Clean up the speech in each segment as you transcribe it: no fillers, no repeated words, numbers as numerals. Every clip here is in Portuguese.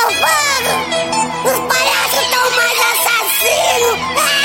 fogo! Os palhaços tão mais assassinos!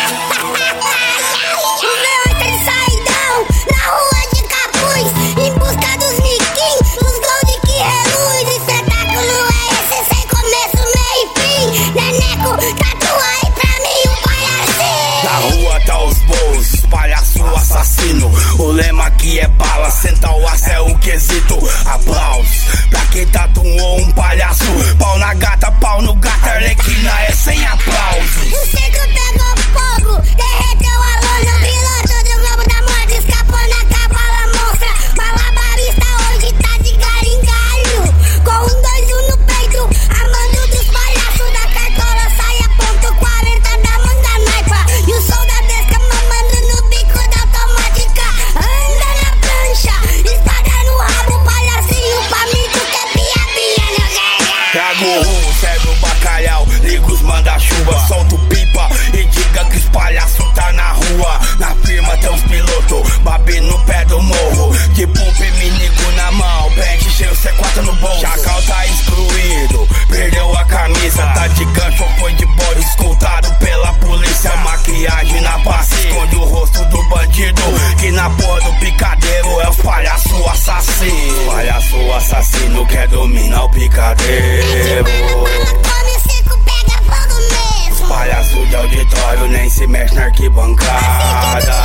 Os leões têm saidão na rua de capuz, em busca dos miquinhos, os gold que reluz. Espetáculo é esse sem começo, meio e fim. Neneco, tatua aí pra mim um palhacinho. Na rua tá os bolsos, palhaço assassino. O lema aqui é bala, senta o aço é o quesito. Aplausos pra quem tatuou um palhaço. Pau na gata, pau no gato, Arlequina é sem aplausos. O circo pegou fogo, derreteu a lona. O piloto do Globo da Morte escapou na cavalo monstra. Malabarista hoje tá de garingalho, com 1, 2, 1 no peito, amando dos palhaços. Da cartola saia ponto 40 da manga naipa, e o som da desca mamando no bico da automática. Anda na prancha, espada no rabo, palhacinho faminto que é pia-pia no gargalo. Trago o rumo, serve o bacalhau, liga os manda-chuva, solta o pipa e diga que os palhaços tá na rua. Na firma tem os pilotos, babi no pé do morro, de pump minigo na mão, pente cheio, C4 no bolso. Chacal tá excluído, perdeu a camisa, tá de gancho, foi de bode, escoltado pela polícia. Maquiagem na face, esconde o rosto do bandido, que na porra do picadeiro é os palhaço assassino. Palhaço assassino quer dominar o picadeiro. Come o circo, pega fogo mesmo. Palhaço de auditório nem se mexe na arquibancada.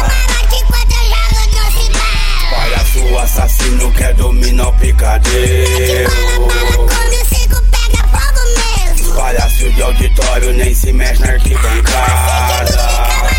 Palhaço assassino quer dominar o picadeiro. Come o circo, pega fogo mesmo. Palhaço de auditório nem se mexe na arquibancada.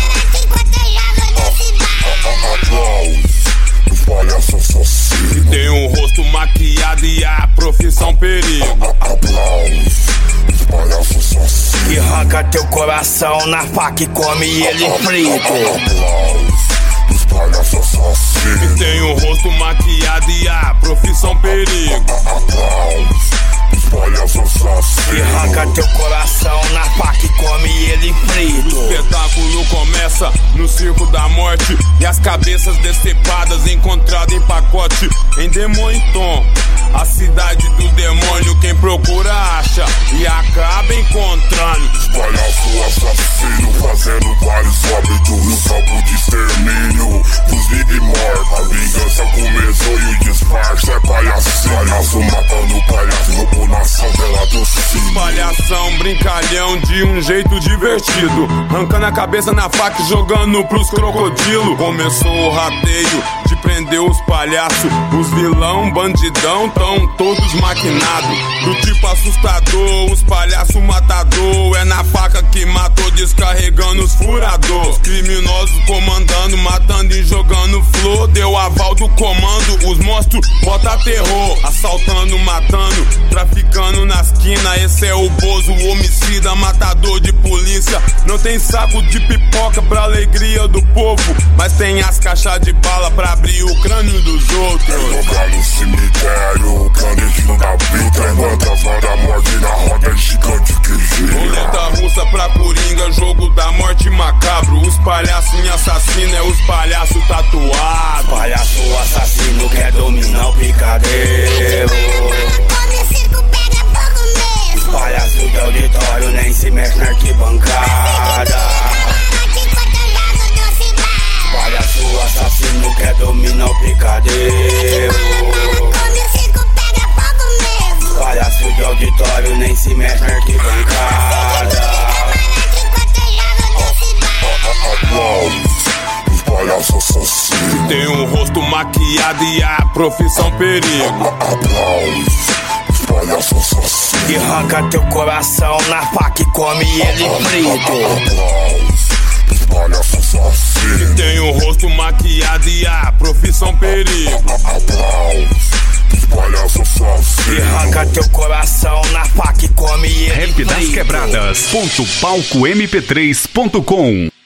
Os palhaços assassinos. Tem um rosto maquiado e a profissão perigo. Aplausos. Os palhaços assassinos. Que arranca teu coração na faca e come ele frito. Aplausos. Os palhaços assassinos. Tem um rosto maquiado e a profissão perigo. Aplausos. Os palhaços assassinos. Que arranca teu coração na faca e come ele frito. O espetáculo começa no circo da morte, e as cabeças decepadas encontradas em pacote. Em Demônio Tom, a cidade do demônio, quem procura acha e acaba encontrando. Os palhaços assassinos fazendo vários óbitos no campo de extermínio dos Big Mortos. A vingança começou e o disfarce é palhacinho. Palhaço matando palhaço, roubo nação pela torcida. Palhação, brincalhão de um jeito divertido, arrancando a cabeça na faca e jogando pros crocodilos. Começou o rateio de prender os palhaços. Os vilão, bandidão, tão todos maquinados. Do tipo assustador, os palhaços matador. É na faca que matou, descarregando os furador. Os criminosos comandando, matando e jogando flor. Deu aval do comando, os monstros bota terror. Assaltando, matando, traficando na esquina. Esse é o Bozo, o homicida, matador de polícia. Não tem saco de pipoca pra alegria do povo, mas tem as caixas de bala pra abrir o crânio dos outros. É jogar no cemitério, o clandestino da vida. É fantasma da morte na roda gigante que gira. Roleta russa pra coringa, jogo da morte macabro. Os palhaços em assassino é os palhaços tatuados. Palhaço assassino quer dominar o picadeiro. Come o circo, pega fogo mesmo. Palhaço de auditório nem se mexe na arquibancada. Palhaço assassino quer dominar o picadeiro. Come o circo, pega fogo mesmo. Palhaço de auditório nem se mexe na arquibancada. Aplausos. Os palhaços assassinos. Tem um rosto maquiado e a profissão perigo. Aplausos. Os palhaços assassinos. Que arranca teu coração na faca e come ele frito. Aplausos. Os palhaços assassinos. Tem um rosto maquiado e a profissão perigo. Aplausos. Os palhaços assassinos. Que arranca teu coração na faca e come ele Rap das frito. Quebradas.palcomp3.com